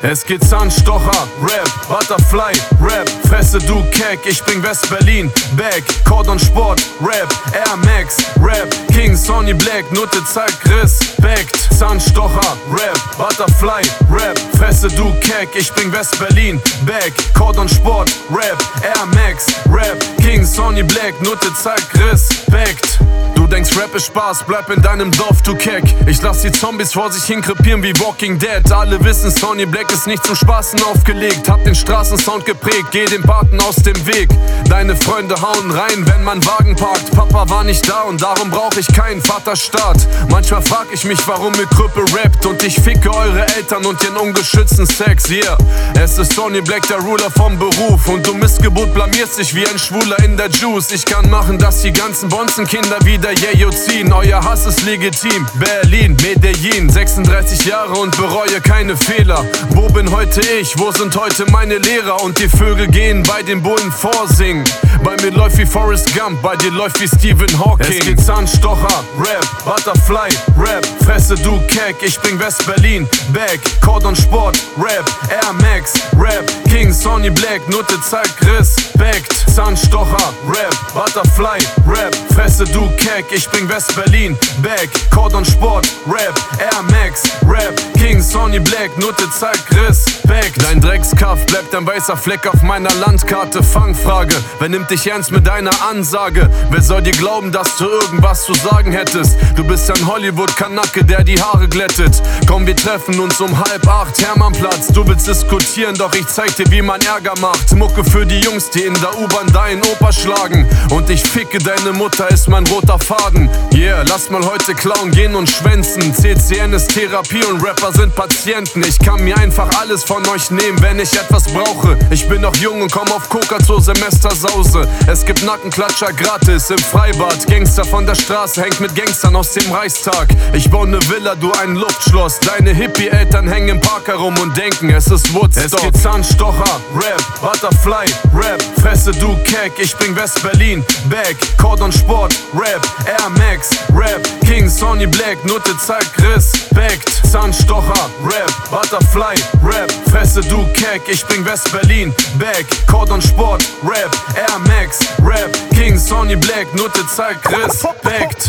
Es geht Zahnstocher, Rap, Butterfly, Rap, Fresse du Keck, ich bring West-Berlin, back, Cordon Sport, Rap, Air Max, Rap, King, Sonny Black, Nutte zeigt Respekt. Zahnstocher, Rap, Butterfly, Rap, Fresse du Keck, ich bring West-Berlin, back, Cordon Sport, Rap, Air Max, Rap, King, Sonny Black, Nutte zeigt Respekt. Du denkst Rap ist Spaß, bleib in deinem Dorf, du Keck. Ich lass die Zombies vor sich hinkrepieren wie Walking Dead. Alle wissen, Sonny Black ist nicht zum Spaßen aufgelegt. Hab den Straßensound geprägt, geh dem Paten aus dem Weg. Deine Freunde hauen rein, wenn man Wagen parkt. Papa war nicht da und darum brauch ich keinen Vaterstaat. Manchmal frag ich mich, warum ihr Krüppel rappt und ich ficke eure Eltern und ihren ungeschützten Sex, yeah. Es ist Sonny Black, der Ruler vom Beruf und du Missgeburt blamierst dich wie ein Schwuler in der Juice. Ich kann machen, dass die ganzen Bonzenkinder wieder Jejo ziehen. Euer Hass ist legitim. Berlin, Medellin, 36 Jahre und bereue keine Fehler. Wo bin heute ich? Wo sind heute meine Lehrer? Und die Vögel gehen bei den Bullen vorsingen. Bei mir läuft wie Forrest Gump, bei dir läuft wie Stephen Hawking. Es geht Zahnstocher, Rap, Butterfly, Rap, Fresse du Keck, ich bring West-Berlin, back, Cordon Sport, Rap, Air Max, Rap, King, Sonny Black, Nutte zeigt Respekt. Zahnstocher, Rap, Butterfly, Rap, Fresse du Keck, ich bring West-Berlin, back, Cordon Sport, Rap, Air Max, Rap, King, Sonny Black, Nutte zeigt Respekt. Dein Dreckskaff bleibt ein weißer Fleck auf meiner Landkarte. Fangfrage, wer nimmt dich ernst mit deiner Ansage? Wer soll dir glauben, dass du irgendwas zu sagen hättest? Du bist ein Hollywood-Kanacke, der die Haare glättet. Komm, wir treffen uns um 7:30, Hermannplatz. Du willst diskutieren, doch ich zeig dir, wie man Ärger macht. Mucke für die Jungs, die in der U-Bahn deinen Opa schlagen. Und ich ficke deine Mutter, ist mein roter Faden. Yeah, lass mal heute klauen gehen und schwänzen. CCN ist Therapie und Rapper sind Patienten. Ich kann mir einfach alles von euch nehmen, wenn ich etwas brauche. Ich bin noch jung und komm auf Coca zur Semestersause. Es gibt Nackenklatscher gratis im Freibad. Gangster von der Straße hängt mit Gangstern aus dem Reichstag. Ich baue ne Villa, du ein Luftschloss. Deine Hippie-Eltern hängen im Park herum und denken, es ist Woodstock. Es geht Zahnstocher, Rap, Butterfly, Rap, Fresse du Keck, ich bring West-Berlin, back, Cordon Sport, Rap, Air Max, Rap, King, Sonny Black, Nutte zeigt Respekt. Zahnstocher, Rap, Butterfly, Rap, Fresse du Keck, ich bring West-Berlin, back, Cordon Sport, Rap, Air Max, Rap, King, Sonny Black, Nutte zeigt Respekt.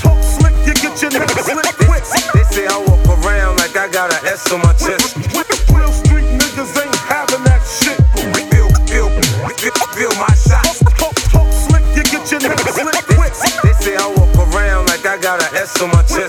They say I walk around like I got an S on my chest. Real street niggas ain't having that shit. Feel my shots. Slick, you get your niggas slick. They say I walk around like I got an S on my chest.